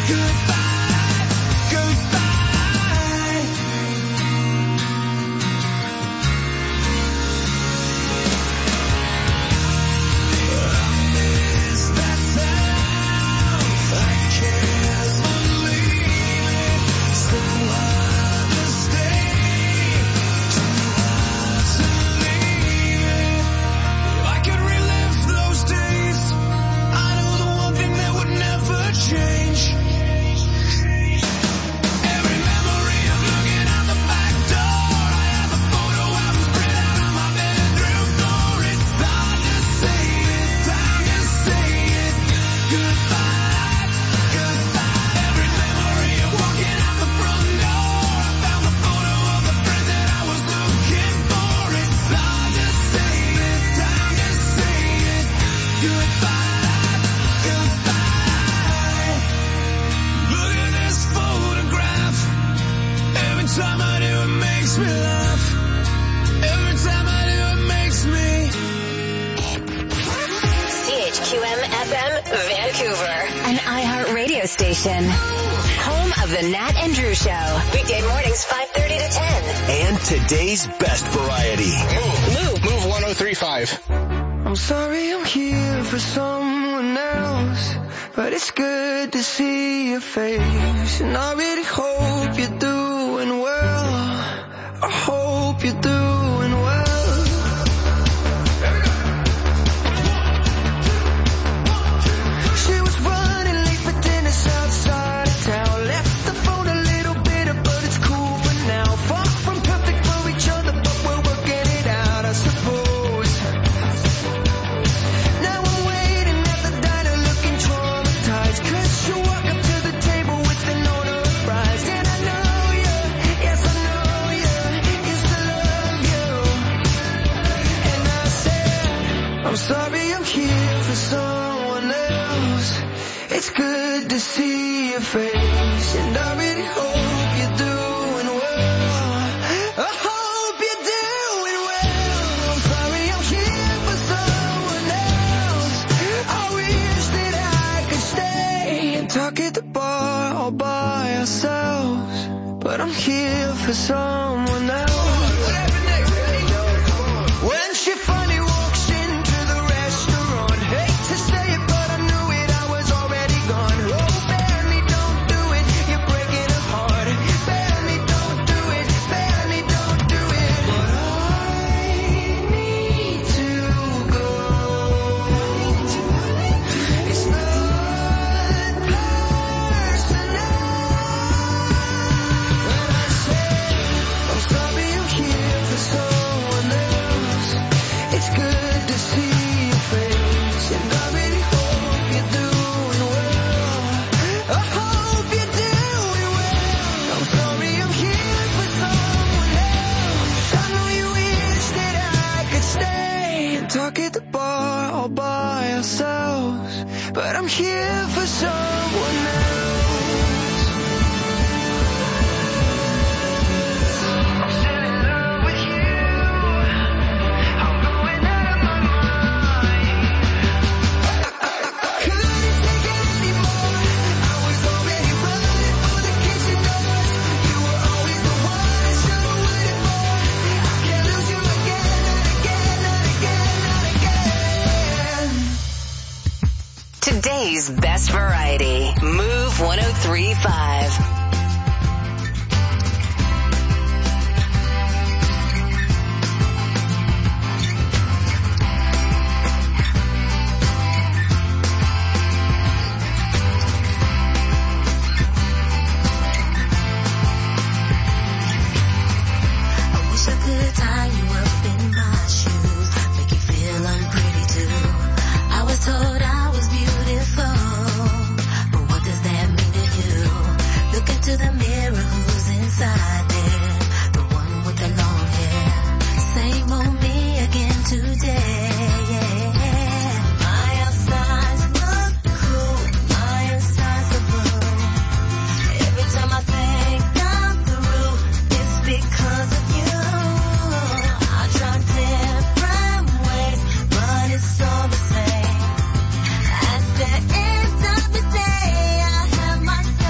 Station. Home of the Nat and Drew Show. Weekday mornings 5:30 to 10. And today's best variety. Move 103.5. I'm sorry I'm here for someone else, but it's good to see your face. And I really hope you're doing well. I hope you're doing well. She was running late for dinner outside of town. Left the phone a little bitter, but it's cool for now. Far from perfect for each other, but we're working it out, I suppose. Now I'm waiting at the diner looking traumatized, 'cause she walked up to the table with an order of fries. And I know you, yes I know you, used to love you. And I said, I'm sorry I'm here for someone else. It's good to see your face, and I really hope you're doing well. I hope you're doing well. I'm sorry I'm here for someone else. I wish that I could stay and talk at the bar all by ourselves, but I'm here for someone else. When she finally walks into the restaurant, hate to say it, but I knew it, I was already gone. Oh, Benny, don't do it, you're breaking her heart. Benny, don't do it, Benny, don't do it. But I need to go. It's not personal. When I say I'm sorry I'm here for someone else, it's good to see your face, and I really hope you're doing well. I hope you're doing well. I'm sorry I'm here for someone else. I know you wish that I could stay and talk at the bar all by ourselves, but I'm here for someone else. I'm still in love with you. I'm going out of my mind. Couldn't take it anymore. I was already running for the kitchen doors. You were always the one I should have waited for. I can't lose you again, not again, not again, not again. Today's best variety. Move 103.5. I wish I could tie you up in my shoes, make you feel I'm pretty too. I was told I was beautiful, but what does that mean to you? Look into the mirror, who's inside there? The one with the long hair. Same old me again today. My outside's look cool, my inside's a blue. Every time I think I'm through, it's because of you. I try different ways, but it's all the same. At the end of the day, I have my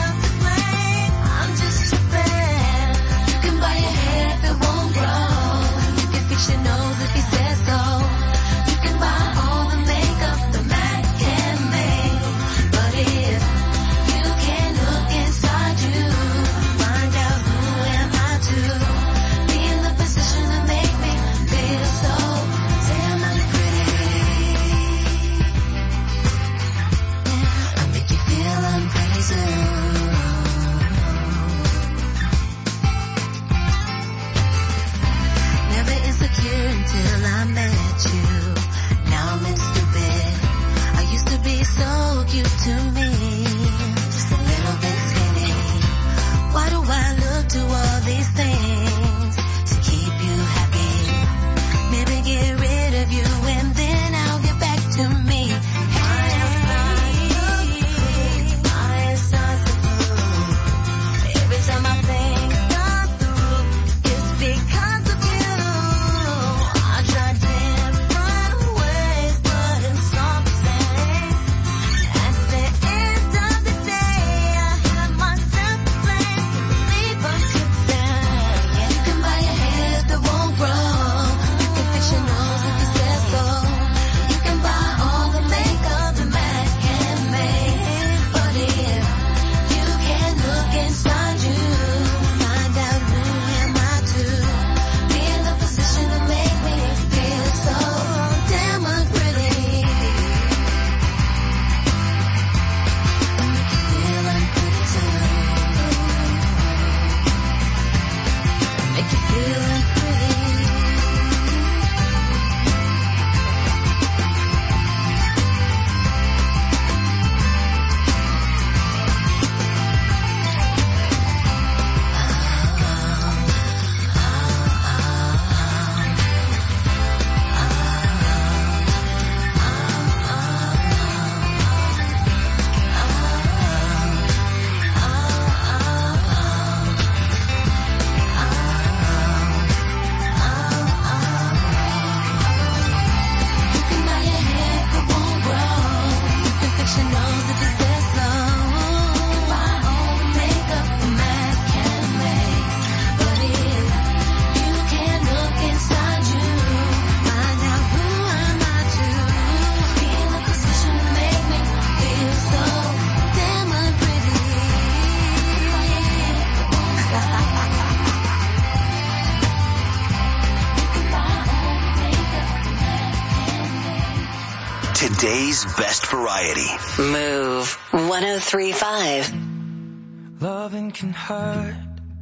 today's best variety. Move 103.5. Loving can hurt.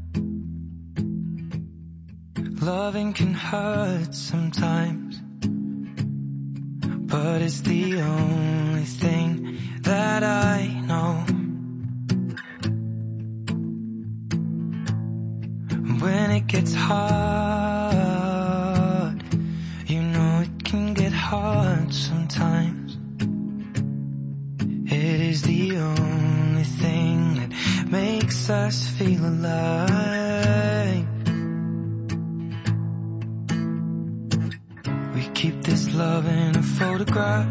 Loving can hurt sometimes, but it's the only thing that I know. When it gets hard, you know it can get hard sometimes. It is the only thing that makes us feel alive. We keep this love in a photograph.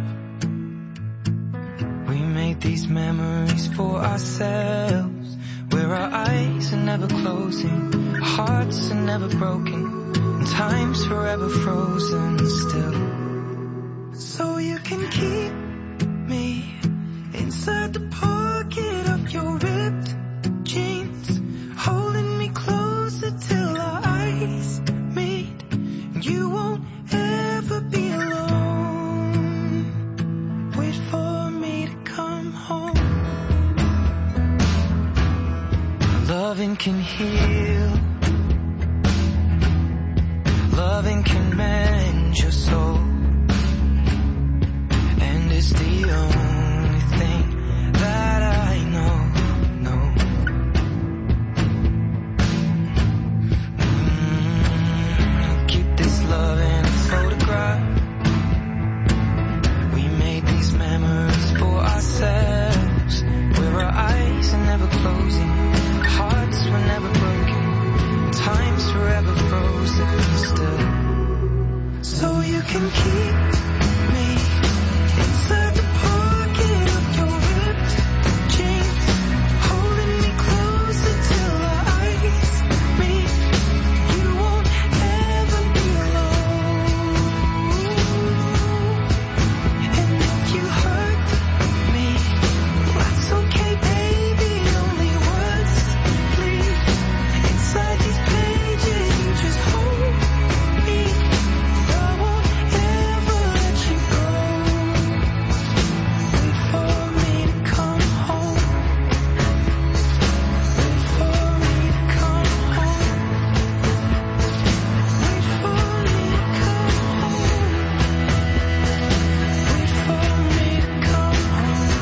We make these memories for ourselves, where our eyes are never closing, our hearts are never broken, and time's forever frozen still. So you can keep me inside the pocket of your ripped jeans, holding me closer till our eyes meet. You won't ever be alone. Wait for me to come home. Loving can heal. Loving can mend your soul. And it's the only thing that I know. Keep this love in a photograph. We made these memories for ourselves, where our eyes are never closing, our hearts were never broken, time's forever frozen still. So you can keep me inside the pocket of your ripped jeans, holding me closer till our eyes meet. You won't ever be alone. And if you hurt me, that's okay, baby. Only words bleed inside these pages. You just hold me. I won't ever let you go. Wait for me to come home. Wait for me to come home. Wait for me to come home. Wait for me to come home.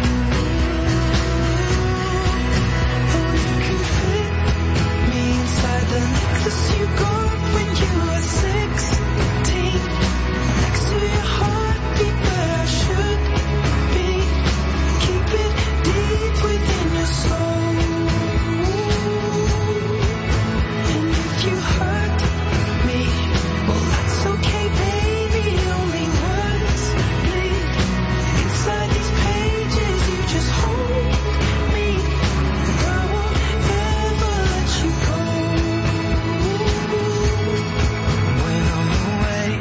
Oh, you can fit me inside the necklace you got when you were 16, next to your heartbeat where I should be. Keep it deep within your soul. And if you hurt me, well, that's okay, baby. Only words bleed inside these pages. You just hold me. I won't ever let you go. When I'm away,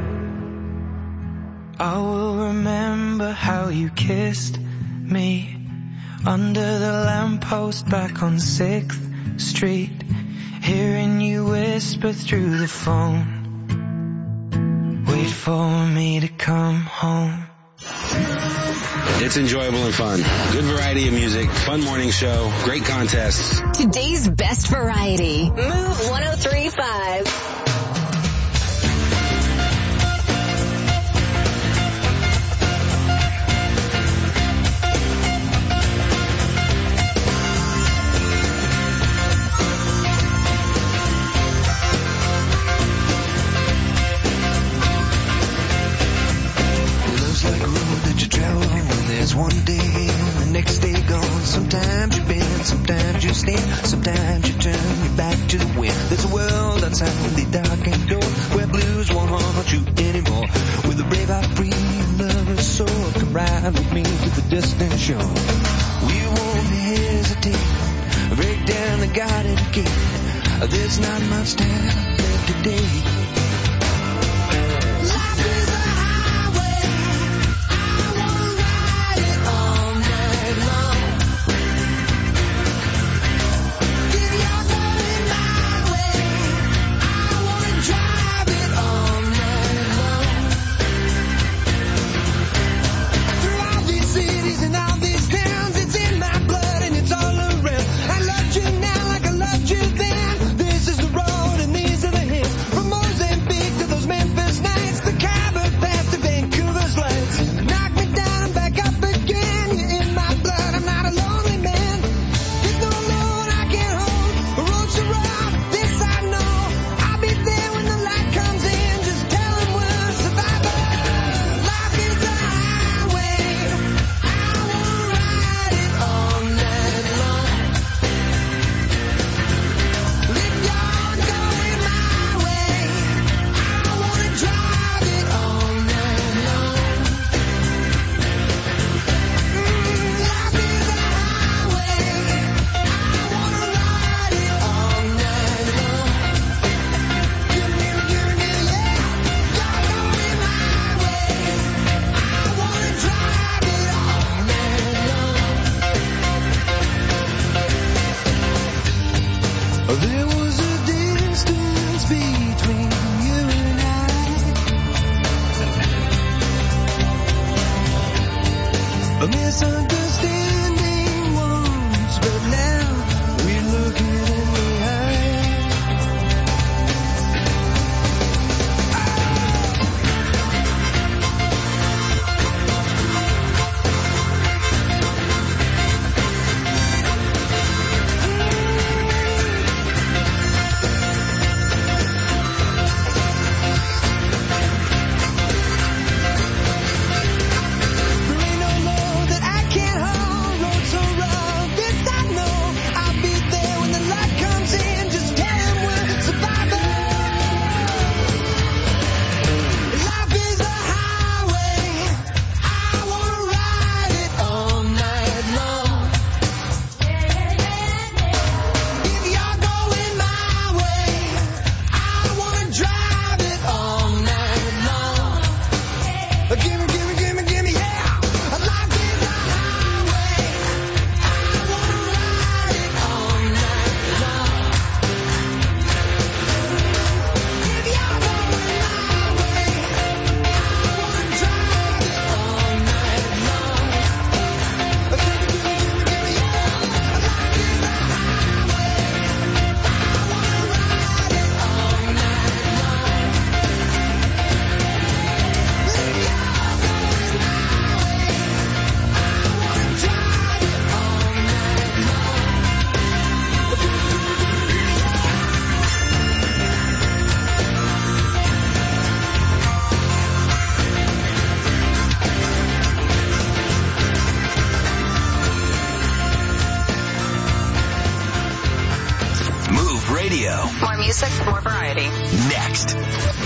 I will remember how you kissed me under the lamppost back on 6th Street, hearing you whisper through the phone. Wait for me to come home. It's enjoyable and fun. Good variety of music, fun morning show, great contests. Today's best variety. Move 103.5. Love's like a road that you travel on. There's one day and the next day gone. Sometimes you bend, sometimes you stand, sometimes you turn your back to the wind. There's a world outside the darkened door where blues won't haunt you anymore. With a brave heart free and lover's soul, come ride with me to the distant shore. We won't hesitate, break down the garden gate. There's not much time left today. Life is a highway, I wanna ride it all night long. If you're going my way, I wanna drive it all night long. There was a distance between you and I. A misunderstanding once, but now we're looking in the eye. More music, more variety. Next.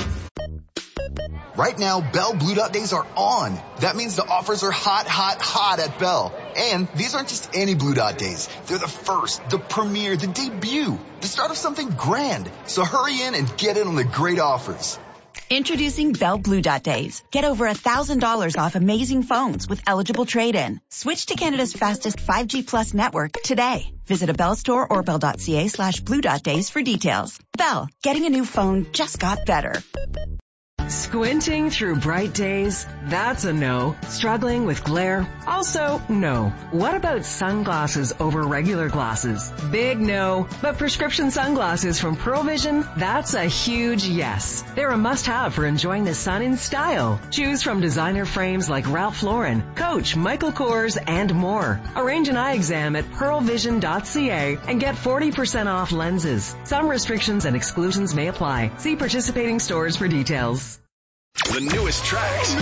Right now, Bell Blue Dot Days are on. That means the offers are hot, hot, hot at Bell. And these aren't just any Blue Dot Days. They're the first, the premiere, the debut, the start of something grand. So hurry in and get in on the great offers. Introducing Bell Blue Dot Days. Get over $1,000 off amazing phones with eligible trade-in. Switch to Canada's fastest 5G Plus network today. Visit a Bell store or bell.ca/Blue Dot Days for details. Bell, getting a new phone just got better. Squinting through bright days? That's a no. Struggling with glare? Also no. What about sunglasses over regular glasses? Big no. But prescription sunglasses from Pearl Vision? That's a huge yes. They're a must-have for enjoying the sun in style. Choose from designer frames like Ralph Lauren, Coach, Michael Kors, and more. Arrange an eye exam at pearlvision.ca and get 40% off lenses. Some restrictions and exclusions may apply. See participating stores for details. The newest tracks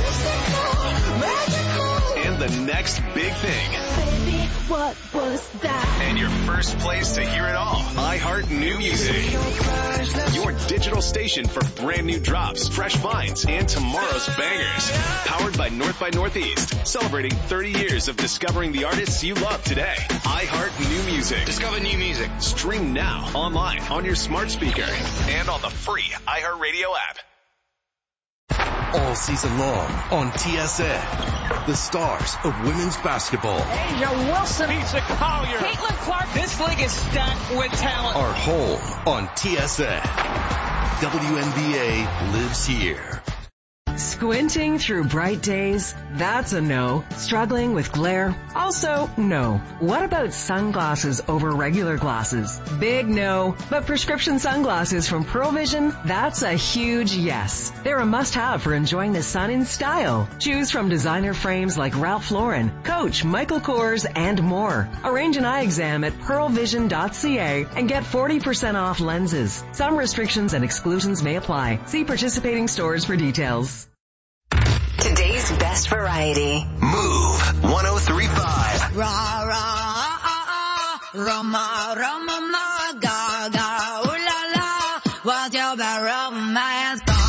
and the next big thing. Baby, what was that? And your first place to hear it all. iHeart New Music. Your digital station for brand new drops, fresh finds, and tomorrow's bangers. Powered by North by Northeast. Celebrating 30 years of discovering the artists you love today. iHeart New Music. Discover new music. Stream now, online, on your smart speaker, and on the free iHeartRadio app. All season long on TSN, the stars of women's basketball Asia Wilson, Lisa Collier, Caitlin Clark. This league is stacked with talent. are home on TSN. WNBA lives here. Squinting through bright days? That's a no. Struggling with glare? Also no. What about sunglasses over regular glasses? Big no. But prescription sunglasses from Pearl Vision? That's a huge yes. They're a must-have for enjoying the sun in style. Choose from designer frames like Ralph Lauren, Coach, Michael Kors, and more. Arrange an eye exam at pearlvision.ca and get 40% off lenses. Some restrictions and exclusions may apply. See participating stores for details. Today's best variety. Move 103.5. Ra ra Roma Roma ma ga ga ooh la la. What's your bad romance? Ra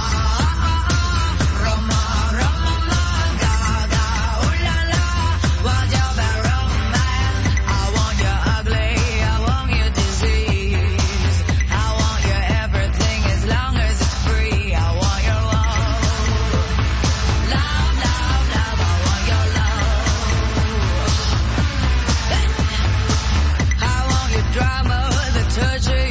Roma Roma ma ga ga ooh la la. What's your bad romance? I want you ugly, I want you disease. I want you everything as long as it's free. I want your love. Love, love, love, I want your love. I want your drama, the touch of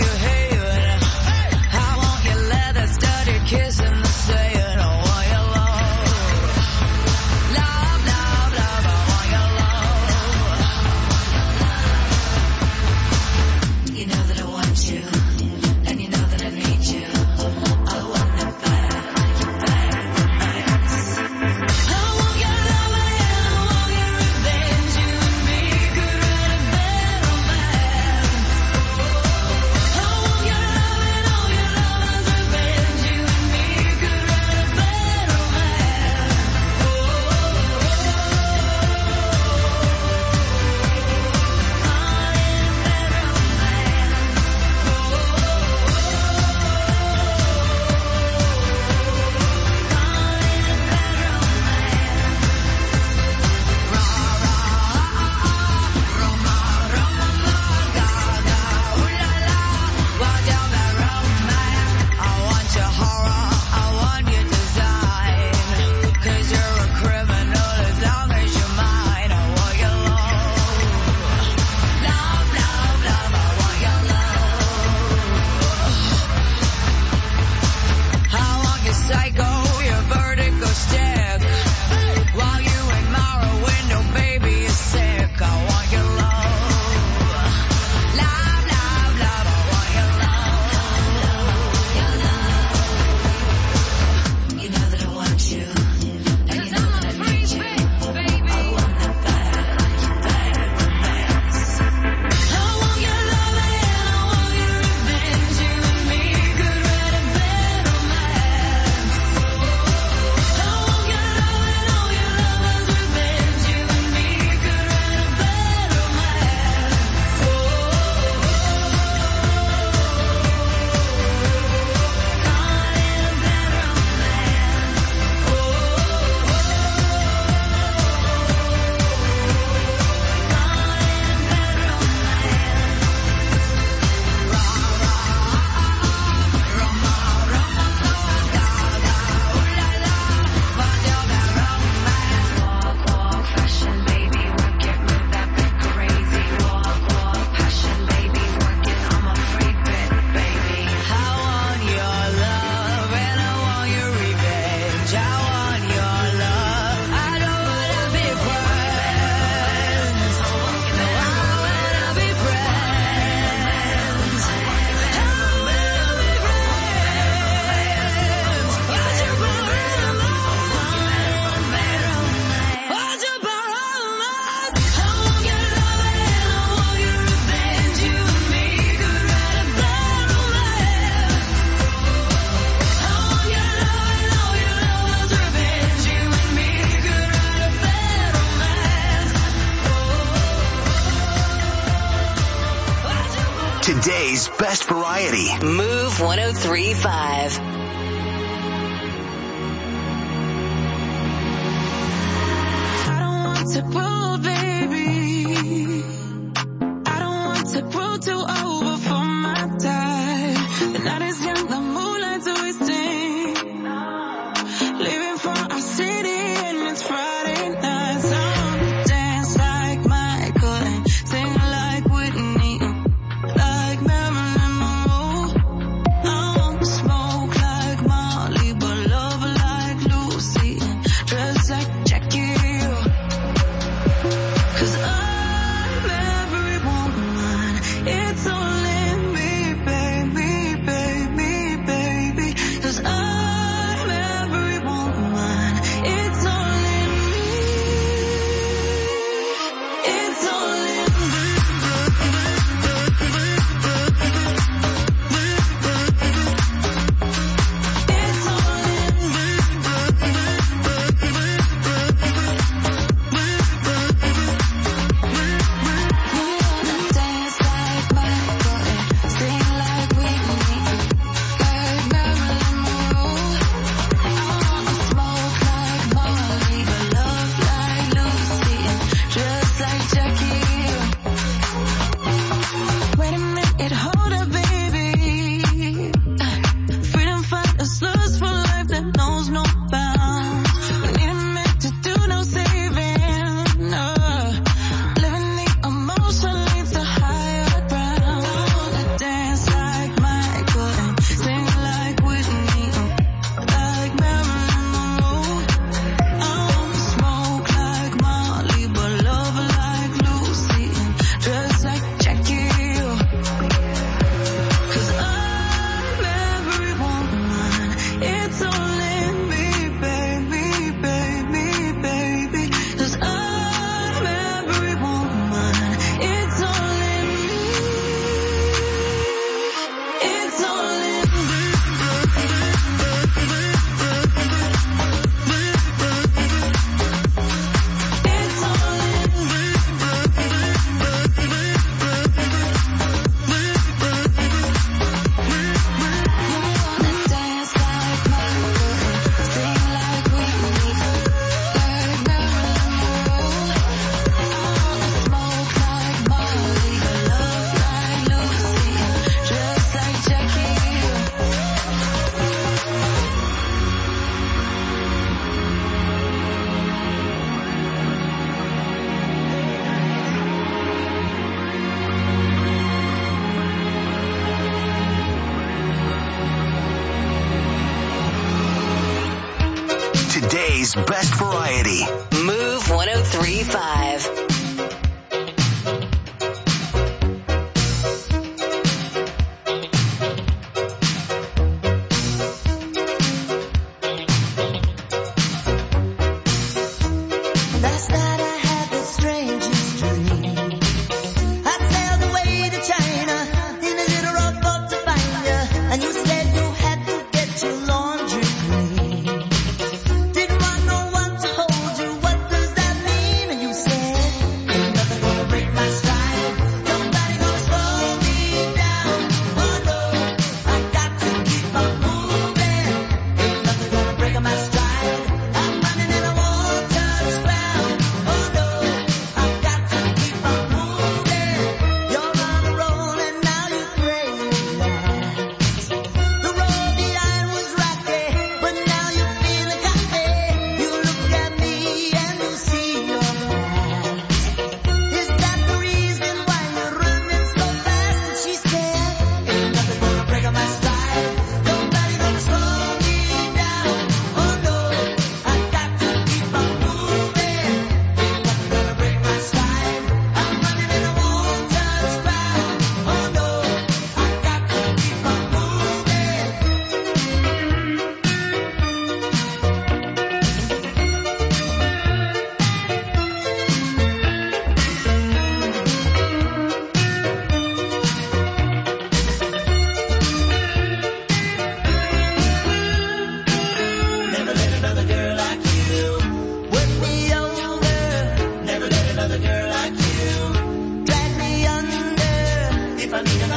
Today's best variety. Move 103.5. I don't want to grow, baby. I don't want to grow too old for my time. The night is young, the moonlight's wasting. Living for our city and it's Friday night. So I wanna dance like Michael and sing like Whitney, like Marilyn Monroe. I wanna smoke like Molly, but love like Lucy, dress like Jackie. 'Cause I'm every woman, it's only me, baby, baby, baby. 'Cause I'm every woman, it's only me, it's only me. It's only dance like Michael and sing like Whitney, like Marilyn Monroe. I wanna smoke like Molly, but love like Lucy, and dress like Jackie. Wait a minute, hold up, baby. Freedom fighters lust for life that knows no bounds. We need a man to do no saving. Living the emotion leads to higher ground. I wanna dance like Michael and sing like Whitney, like Marilyn Monroe. I wanna smoke like Molly, but love like Lucy, and dress like Jackie. 'Cause I'm every woman, it's only me, baby, baby, baby. 'Cause I'm every woman, it's only me, it's only me. It's only wanna dance like Michael and sing like Whitney, like Marilyn Monroe. I wanna smoke like Molly, but love like Lucy, and dress like Jackie. Today's best variety. Move 103.5. Last night I had the strangest dream. I sailed away to China in a little rowboat to find you, and you said you had to get your laundry clean. Didn't want no one to hold you. What does that mean? And you said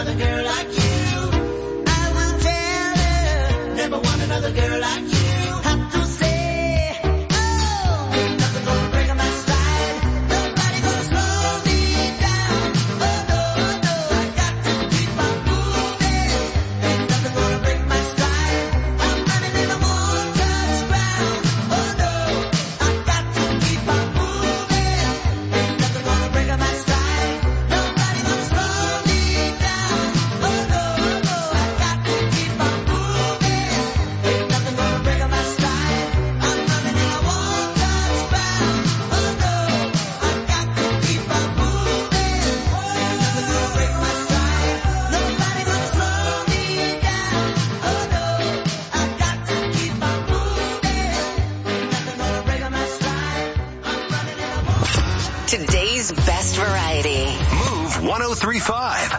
another girl like you. I will tell her, never want another girl like you. Have to say, oh, ain't nothing gonna break my stride. Nobody gonna slow me down. Oh no, I got to keep on moving. Ain't nothing gonna break my stride. I'm running and I won't touch ground. Oh no, I got to keep on moving. Ain't nothing gonna break my stride. Nobody gonna slow me down. Oh no, I got to keep on moving. Ain't nothing gonna break my stride. I'm running and I won't touch ground. Oh no, I got to keep on moving. Ain't nothing gonna break my stride. Nobody gonna slow me down. Oh no, I got to keep on moving. Ain't nothing gonna break my stride. I'm running and I won't. Today's best variety. Move 103.5.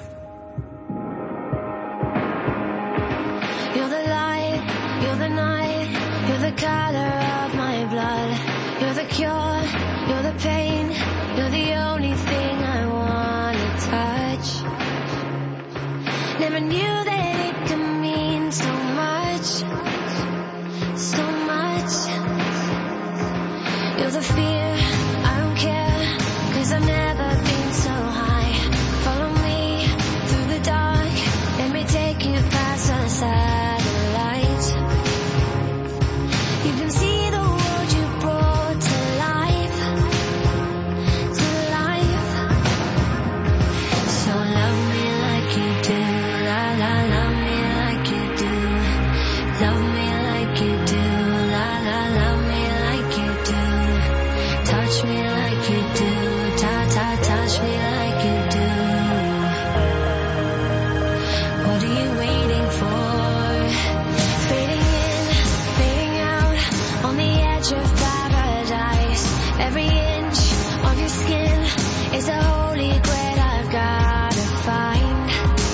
You're the light, you're the night, you're the color of my blood. You're the cure, you're the pain, you're the only thing I wanna touch. Never knew that it could mean so much, so much. You're the fear, I don't care, 'cause I've never been so high. Follow me through the dark, let me take you past the satellite. You can see the world you brought to life, to life. So love me like you do, la la, love me like you do. Love me like you do, la la, love me like you do. Touch me like you do, ta ta, touch me like you do. What are you waiting for? Fading in, fading out, on the edge of paradise. Every inch of your skin is a holy grail I've gotta find.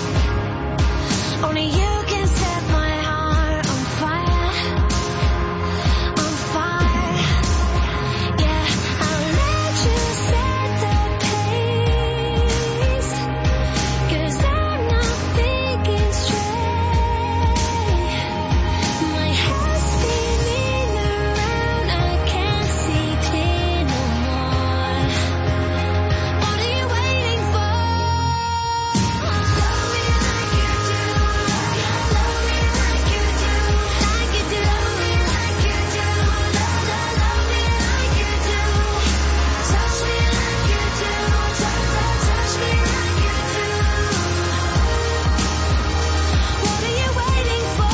Only you can set my heart on fire, on fire. Yeah, I'll let you set the pace, 'cause I'm not thinking straight. My head's spinning around, I can't see clear no more. What are you waiting for? Love me like you do, love me like you do, like you do. Love me like you do, love me like you do. Touch me like you do, touch me like you do. What are you waiting for?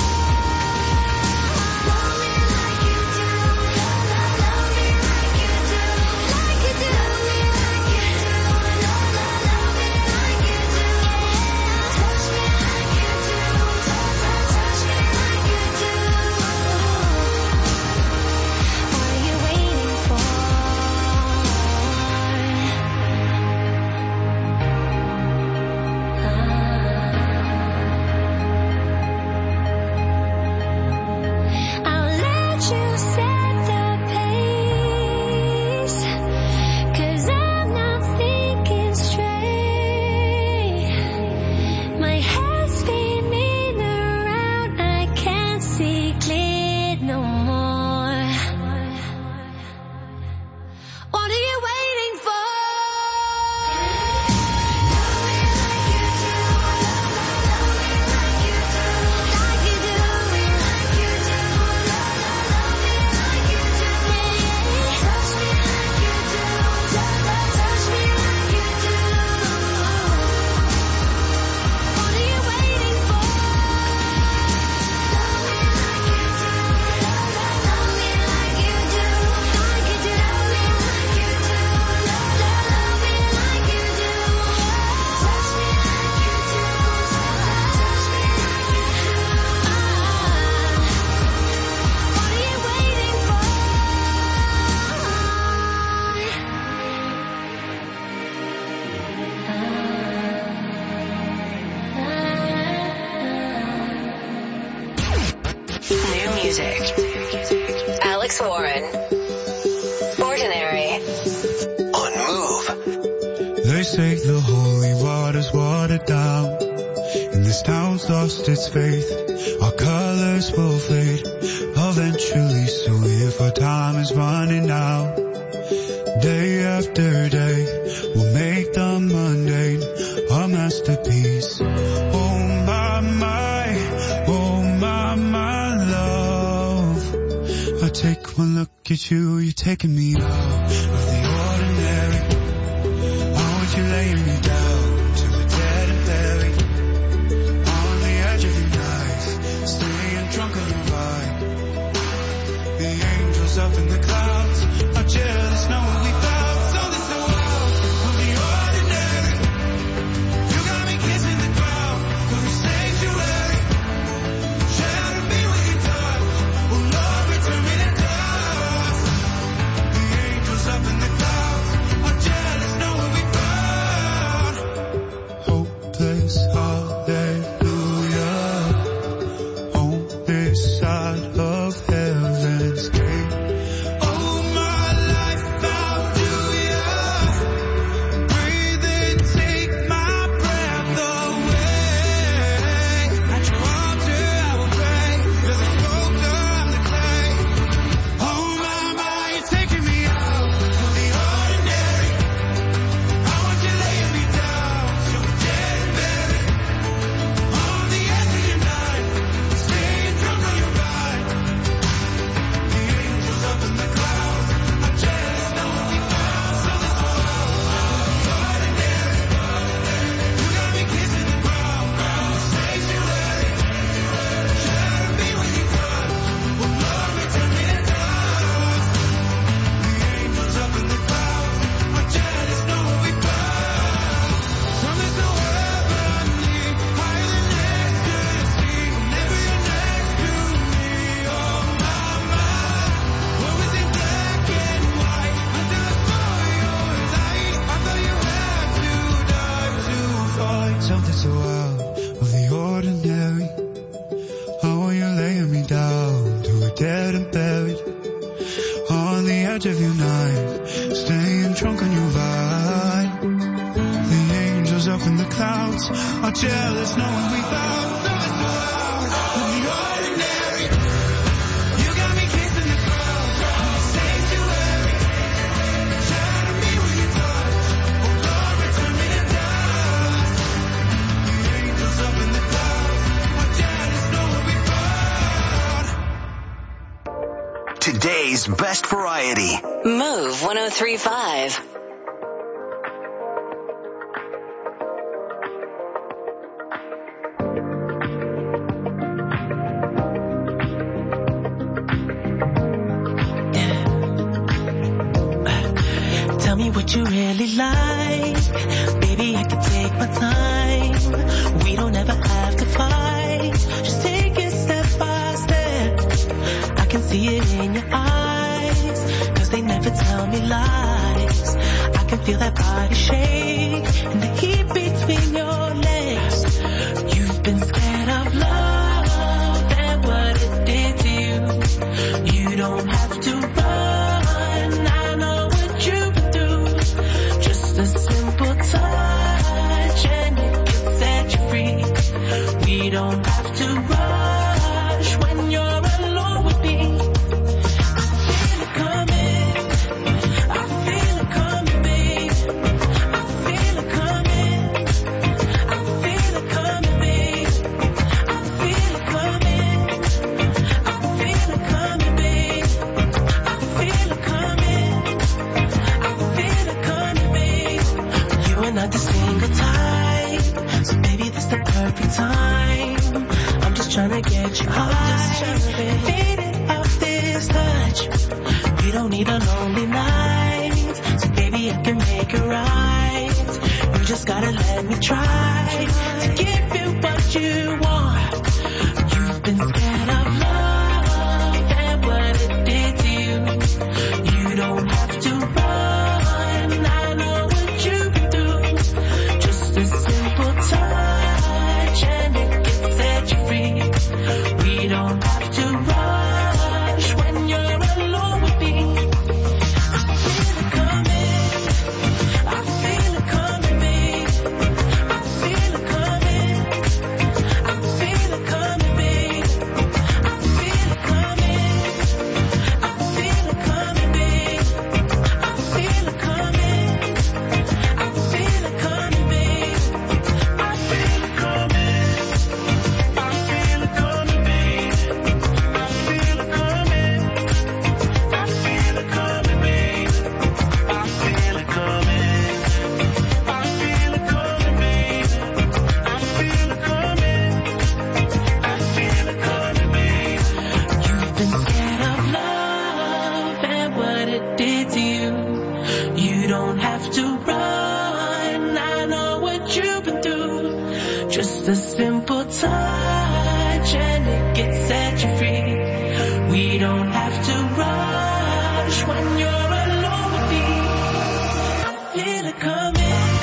Love me like you do, love me like you do, like you do. Love me like you do, love me like you do. Touch me like you do, touch me like you do. What are you waiting for? I'll let you set the pace, 'cause I'm not thinking straight. My head's spinning around, I can't see clear no more. What are you waiting for? Love me like you do, love me like you do, like you do. Love me like you do, love me like you do. Touch me like you do, touch me like you do. What are you waiting for? Love me like you do, love me like you do, like you do. Love me like you do, love me like you do. Touch me like you do, touch me like you do. What are you waiting for? New music. Alex Warren. Ordinary. On Move. They say the holy water's watered down. town's lost its faith. Our colors will fade eventually. So if our time is running out, day after day, we'll make the mundane a masterpiece. Oh my, love. I take one look at you, you're taking me out of the ordinary. I want you laying me down to the dead and buried. On the edge of your knife, staying drunk on your ride. The angels up in the clouds are jealous, know what we found. So this the world of the ordinary. You got me kissing the ground for the sanctuary. Shadow me with your touch. Oh Lord, return me to dust. The angels up in the clouds are jealous, know what we found. Hopeless, hallelujah. On this side of heaven's gate. Oh, my life found you, yeah. Breathe in, take my breath away. At your altar I will pray. You're the sculptor, I'm the clay. Oh, my, you're taking me out of the ordinary. I want you laying me down to a dead and buried. On the edge of your night, staying drunk on your ride. The angels up in the clouds are jealous, know what we found. So this the world of the ordinary. You got me kissing the ground for the sanctuary. Shadow me with your touch. Oh Lord, return me to dust. The angels up in the clouds are jealous, know what we found. Something's the world I need, higher than next to the sea. Whenever you're next to me, oh my, what was in black and white until I saw your light. I thought you had to die to fight. Something's the world of the ordinary. How are you laying me down to a dead and buried? On the edge of your night, staying drunk on your ride. The angels up in the clouds are jealous, knowing we found. So it's the world of the ordinary. You got me kissing the ground from the sanctuary. Shadow me with your touch. Oh Lord, return me to dust. The angels up in the clouds are jealous, knowing we found. Today's best variety. Move 103.5. Tell me what you really like. Baby, I can take my time. We don't ever have to fight. Just take it step by step. I can see it in your eyes. 'Cause they never tell me lies. I can feel that body shake and the heat between your legs. You've been scared of love and what it did to you. You don't have to run. I know what you've been through. Just a simple touch and it can set you free. We don't have to rush when you're alone with me. I feel it coming. I feel it coming, babe. I feel it coming. I feel it coming, babe. I feel it coming. I feel it coming, babe. I feel it coming. I feel it coming, babe. You are not the single type, so baby, this the perfect time. I'm just trying to get you high, faded off this touch. We don't need a lonely night, so baby, I can make it right. You just gotta let me try to give you what you want. You've been scared of love and what it did to you. You don't have to run. I know what you've been through. Just a simple touch and it can set you free. We don't have to rush when you're alone with me. I feel it coming. I feel it coming, babe. I feel it coming. Just a simple touch and it gets set you free. We don't have to rush when you're alone with me. I feel it coming.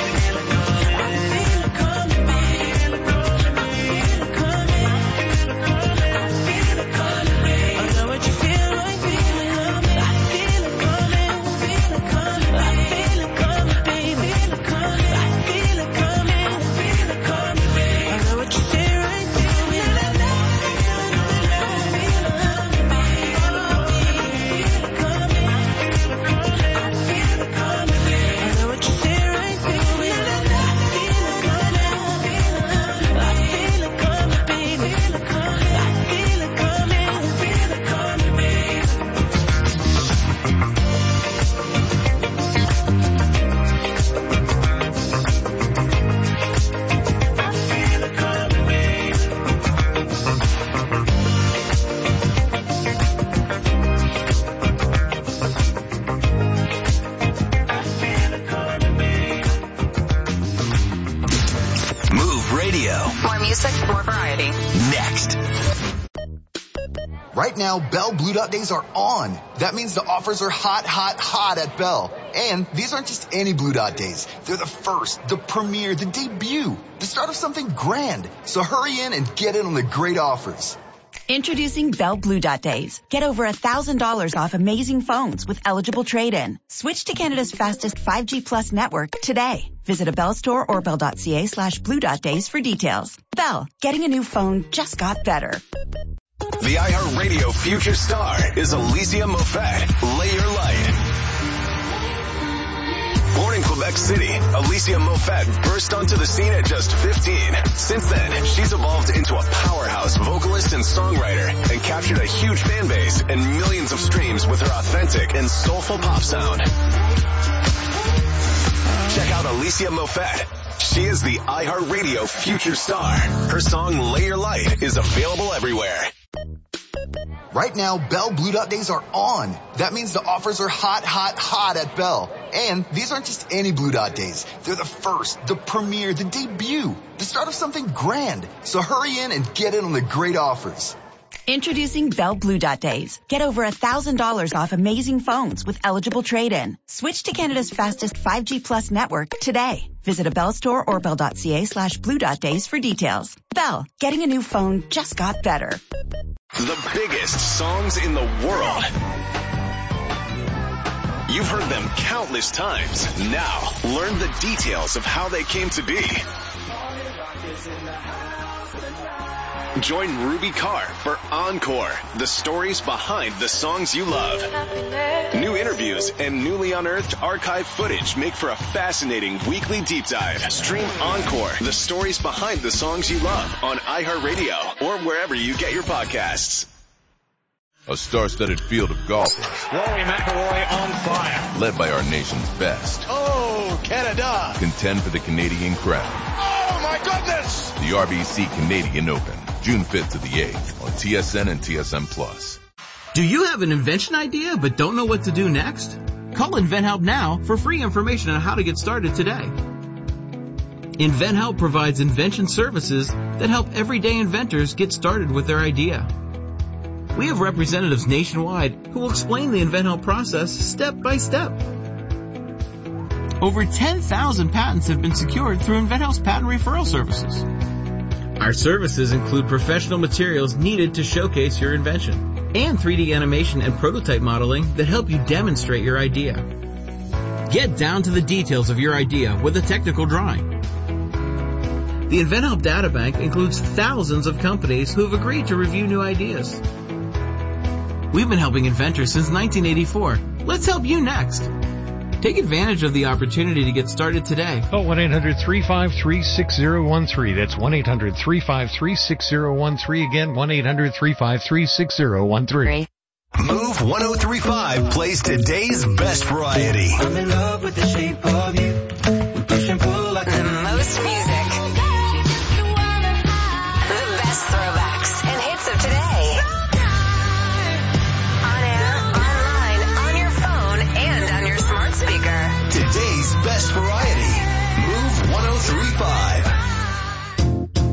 Right now, Bell Blue Dot Days are on. That means the offers are hot, hot, hot at Bell. And these aren't just any Blue Dot Days. They're the first, the premiere, the debut, the start of something grand. So hurry in and get in on the great offers. Introducing Bell Blue Dot Days. Get over $1,000 off amazing phones with eligible trade-in. Switch to Canada's fastest 5G Plus network today. Visit a Bell store or bell.ca/Blue Dot Days for details. Bell, getting a new phone just got better. The iHeartRadio future star is Alicia Moffett. Lay Your Light. Born in Quebec City, Alicia Moffett burst onto the scene at just 15. Since then, she's evolved into a powerhouse vocalist and songwriter and captured a huge fan base and millions of streams with her authentic and soulful pop sound. Check out Alicia Moffett. She is the iHeartRadio future star. Her song Lay Your Light is available everywhere. Right now, Bell Blue Dot Days are on. That means the offers are hot, hot, hot at Bell. And these aren't just any Blue Dot Days. They're the first, the premiere, the debut, the start of something grand. So hurry in and get in on the great offers. Introducing Bell Blue Dot Days. Get over $1,000 off amazing phones with eligible trade-in. Switch to Canada's fastest 5G Plus network today. Visit a Bell store or bell.ca/Blue Dot Days for details. Bell, getting a new phone just got better. The biggest songs in the world. You've heard them countless times. Now, learn the details of how they came to be. Join Ruby Carr for Encore, the stories behind the songs you love. New interviews and newly unearthed archive footage make for a fascinating weekly deep dive. Stream Encore, the stories behind the songs you love on iHeartRadio or wherever you get your podcasts. A star-studded field of golfers. Rory McIlroy on fire. Led by our nation's best. Oh, Canada. Contend for the Canadian crown. Oh, my goodness. The RBC Canadian Open, June 5th to the 8th on TSN and TSN+. Do you have an invention idea but don't know what to do next? Call InventHelp now for free information on how to get started today. InventHelp provides invention services that help everyday inventors get started with their idea. We have representatives nationwide who will explain the InventHelp process step by step. Over 10,000 patents have been secured through InventHelp's patent referral services. Our services include professional materials needed to showcase your invention and 3D animation and prototype modeling that help you demonstrate your idea. Get down to the details of your idea with a technical drawing. The InventHelp Databank includes thousands of companies who have agreed to review new ideas. We've been helping inventors since 1984. Let's help you next. Take advantage of the opportunity to get started today. Call 1-800-353-6013. That's 1-800-353-6013. Again, 1-800-353-6013. Move 1035 plays today's best variety. I'm in love with the shape of you. We push and pull like the most music. The best throwbacks and hits of today. On air, online, on your phone, and on your smart speaker. Today's best variety. Move 1035.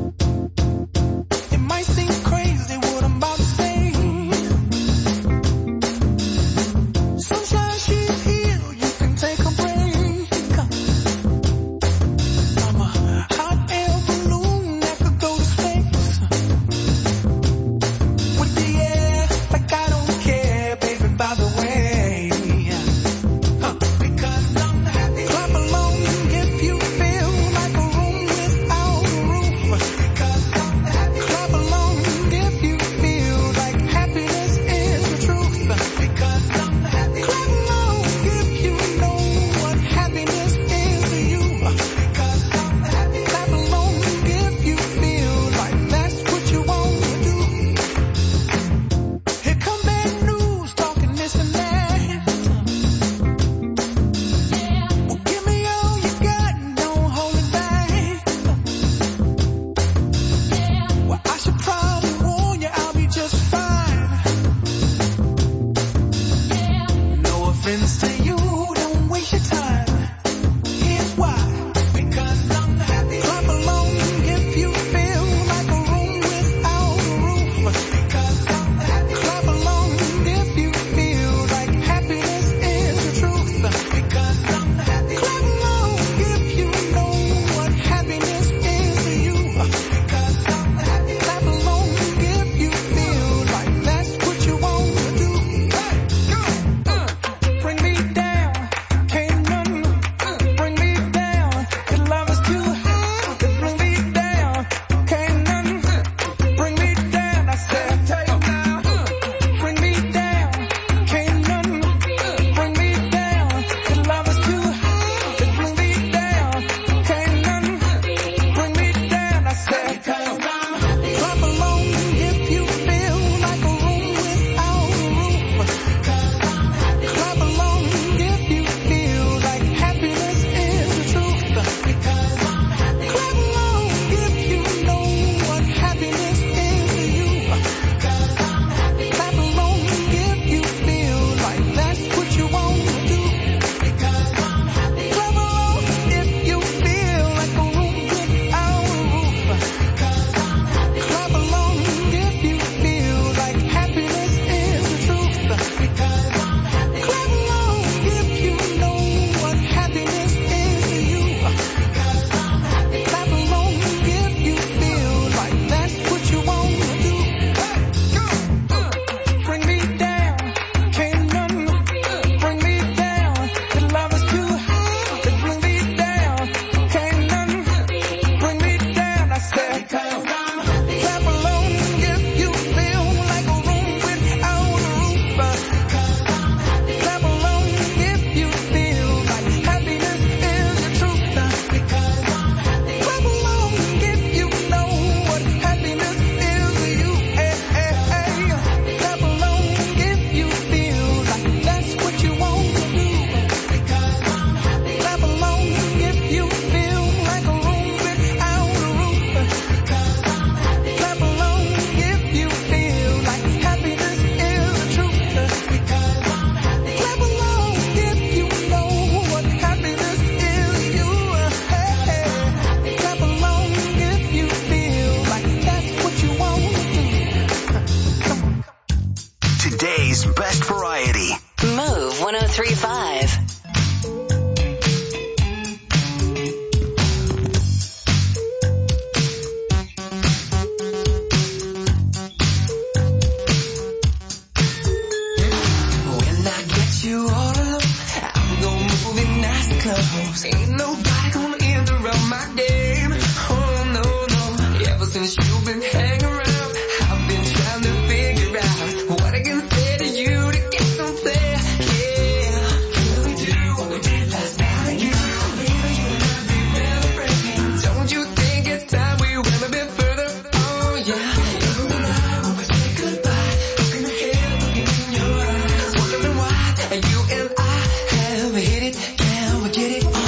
since you've been hanging around, I've been trying to figure out what I can say to you to get some flair. Yeah, can we do what we did last night again? Baby, you and I be real friends. Don't you think it's time we went a bit further? Oh yeah. You and I, when we say goodbye, looking ahead, looking in your eyes, wondering why you and I have hit it. Can we get it on?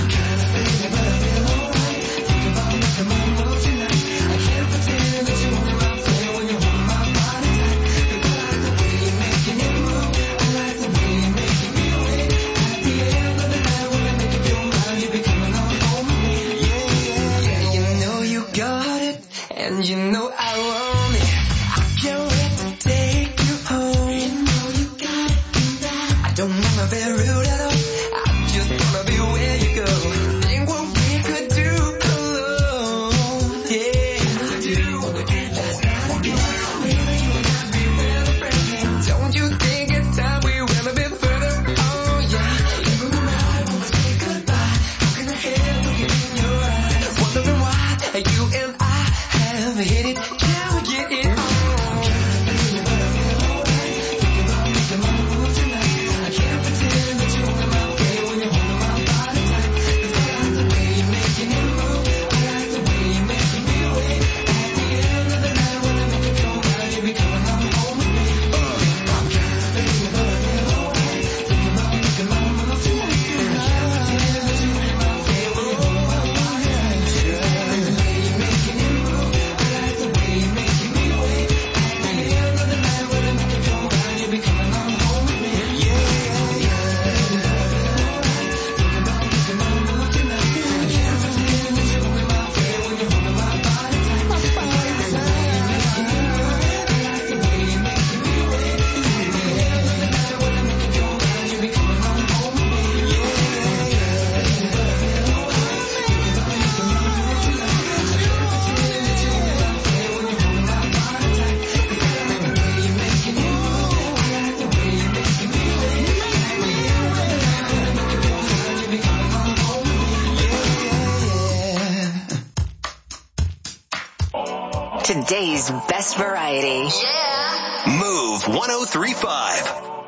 And you know I want it. I can't wait to take you home. You know you got it. I don't wanna be rude at all. I just wanna be where you go. Think what we could do alone. Yeah, do what we did last night again. Maybe you and I be real friends. Don't you think it's time we went a bit further? Oh yeah. You and I, when we say goodbye, looking ahead, looking in your eyes, wondering why you and I have hit it. Can we get it on? I can't pretend that you want my way when you're holding my body tight. 'Cause I like the way you're making it move. I like the way you're making me wait. At the end of the night when I make it go right, you be coming on home with me. I'm trying to think about a little alright. Think about making my move tonight. I can't pretend that you want my way when you're holding my body tight. I like the way you're making it move. I like the way you're making me wait. At the end of the night when I make it go right, you be coming on home with me. Yeah, yeah, yeah. Think about making my move tonight. I can't pretend that you want my way when you're holding my body tight. I like the way you're making it move. I like the way you're making me wait. At the end of the night when I make it go right, you be coming on home with me. Yeah, yeah, yeah. Think about making my move tonight. I can't pretend that you want my way when you're holding my body tight. 'Cause I like the way you're making it move. I like the way you're making me wait. At the end of the night when I make it go right, you be coming on home with me. Yeah, yeah. Today's best variety. Move 103.5.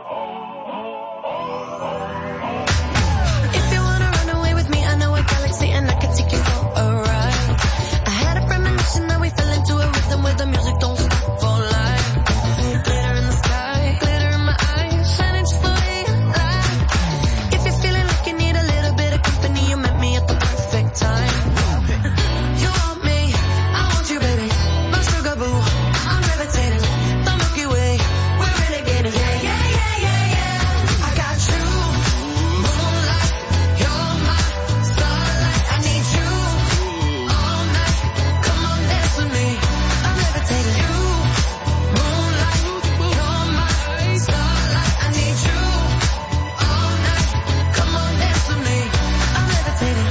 If you wanna run away with me, I know a galaxy and I can take you for a ride. I had a premonition that we fell into a rhythm where the music don't stop for life. Glitter in the sky, glitter in my eyes, shining just the way you like. If you're feeling like you need a little bit of company, you met me at the perfect time. You want me, I want you, baby. My sugar boo, I'm levitating. The Milky Way, we're renegading. Yeah, yeah, yeah, yeah, yeah. I got you, moonlight. You're my starlight. I need you all night. Come on, dance with me. I'm levitating. You, moonlight. You're my starlight. I need you all night. Come on, dance with me. I'm levitating.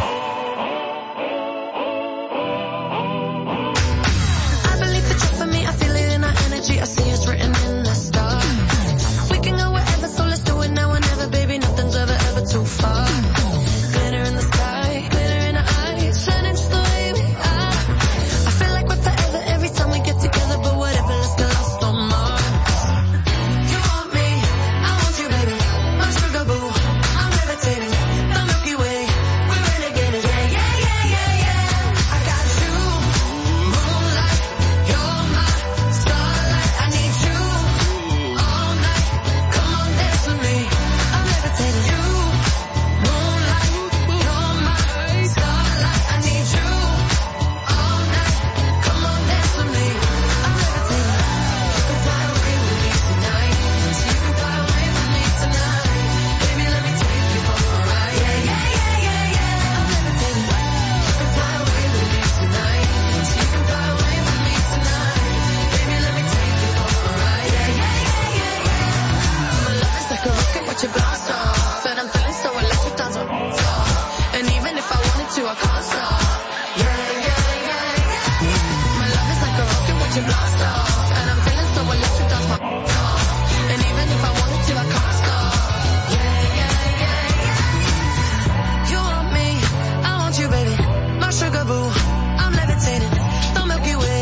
I believe that you're for me. I feel it in our energy. I see it's written in the stars. We can go wherever, so let's do it now or never, baby. Nothing's ever, ever too far. Glitter in the sky, glitter in our eyes, shining just the way we are. I feel like we're forever every time we get together, but whatever, let's get lost on Mars. You want me, I want you, baby. My sugar boo, I'm levitating. The Milky Way, we're renegading. Yeah, yeah, yeah, yeah, yeah. I got you, moonlight. You're my starlight. I need you all night. Come on, dance with me. I'm levitating. You, moonlight. You're my starlight. I need you all night. Come on, dance with me. I'm levitating. You can fly away with me tonight. You can fly away with me tonight. Baby, let me take you for a ride. Yeah, yeah, yeah, yeah, yeah. I'm levitating. You can fly away with me tonight. You can fly away with me tonight. Baby, let me take you for a ride. Yeah, yeah, yeah, yeah, yeah. My love is like a rocket with your blast off, and I'm feeling so electric, that's what it's off. And even if I wanted to, I can't stop. Yeah, yeah, yeah, yeah. My love is like a rocket with your blast off, and I'm feeling so electric, that's what it's off. And even if I wanted to, I can't stop. Yeah, yeah, yeah, yeah. You want me, I want you, baby. My sugar boo, I'm levitating. The Milky Way,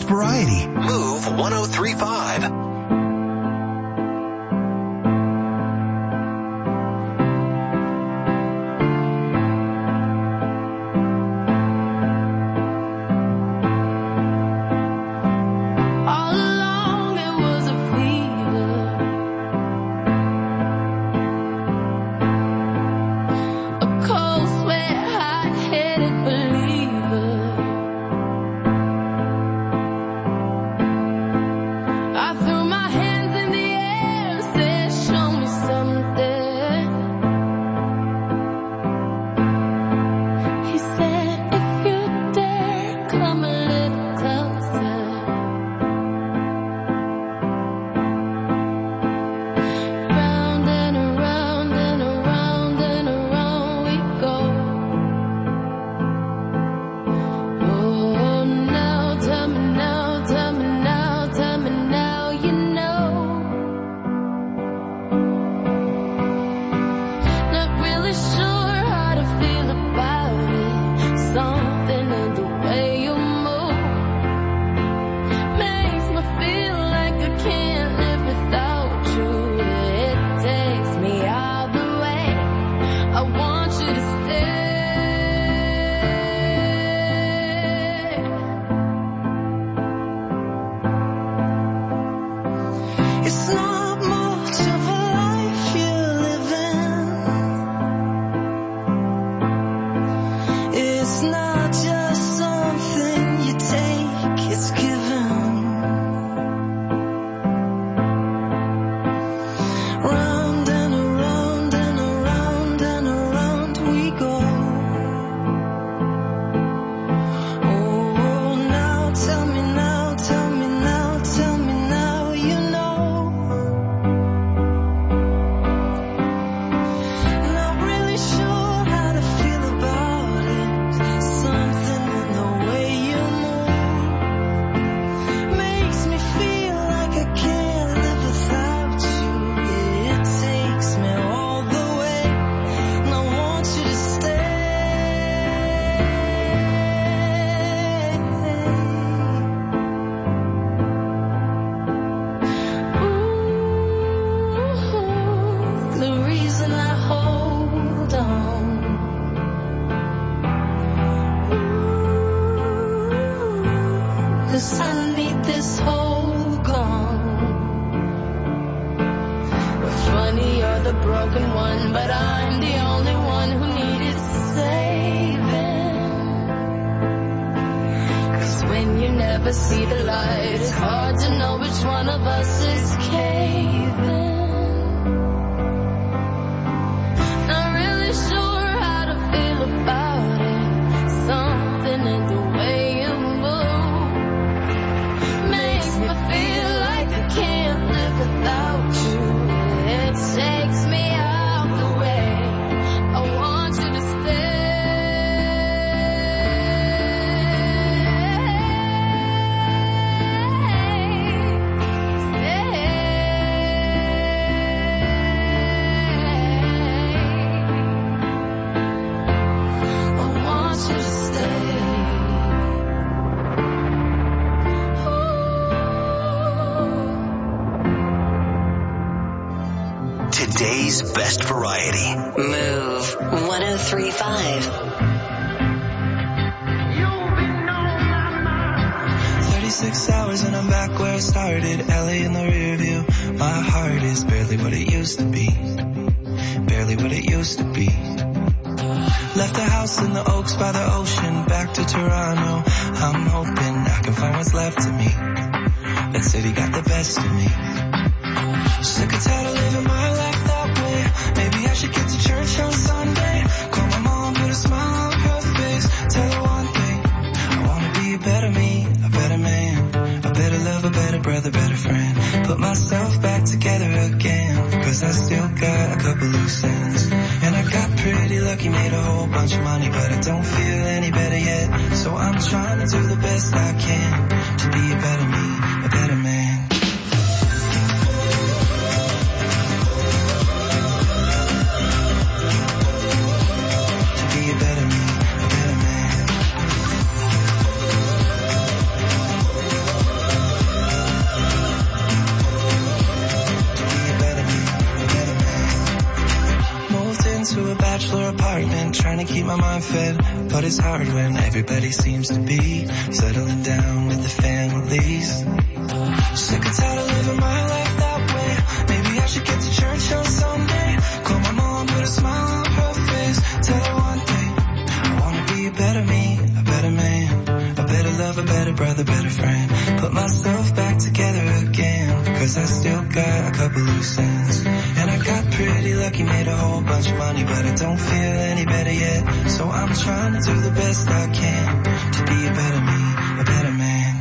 best variety. Move 1035. Today's best variety. Move 1035. 36 hours and I'm back where I started. LA in the rear view. My heart is barely what it used to be. Barely what it used to be. Left the house in the Oaks by the ocean. Back to Toronto. I'm hoping I can find what's left of me. That city got the best of me. Sick and tired of living my life that way. Maybe I should get to church on Sunday. Call my mom, put a smile on her face. Tell her one thing. I wanna be a better me, a better man, a better lover, better brother, better friend. Put myself back together again. Cause I still got a couple loose ends. And I got pretty lucky, made a whole bunch of money, but I don't feel any better yet. So I'm trying to do the best I can to be a better me, a better man. garage floor apartment, trying to keep my mind fed. But it's hard when everybody seems to be settling down with the families. Sick and tired of living my life that way. Maybe I should get to church on Sunday. Call my mom, put a smile on her face. Tell her one day, I wanna be a better me, a better man, a better lover, a better brother, better friend. Put myself back together again, cause I still got a couple loose ends. And I got pretty lucky, made a whole bunch of money, but I don't feel any better yet. So I'm trying to do the best I can to be a better me, a better man.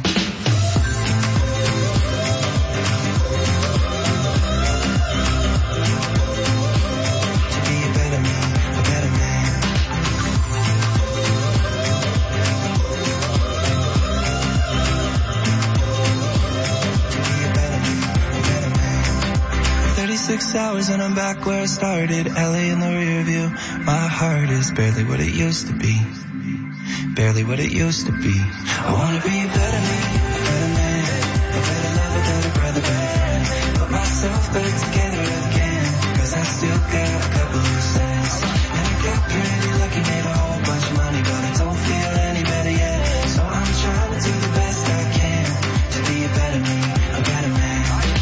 Hours and I'm back where I started, LA in the rear view. My heart is barely what it used to be, barely what it used to be. I wanna be a better me, a better man, a better lover, a better brother, better friend. Put myself back together again, cause I still got a couple loose ends. And I got pretty lucky, made a whole bunch of money, but I don't feel any better yet. So I'm trying to do the best I can to be a better me, a better man.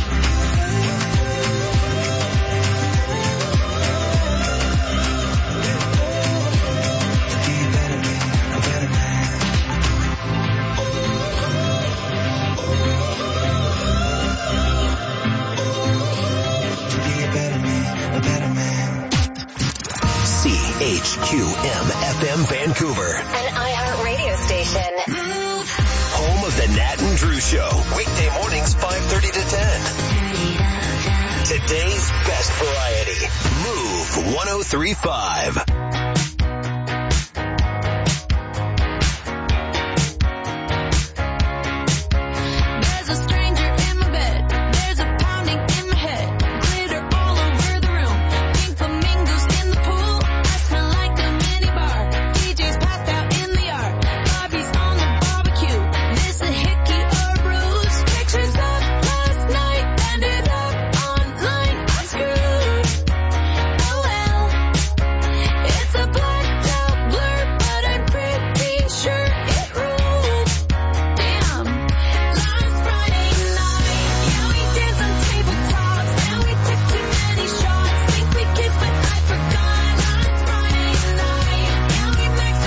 HQM FM Vancouver. An iHeart radio station. Home of the Nat and Drew Show. Weekday mornings 5:30 to 10. Today's best variety. Move 103.5.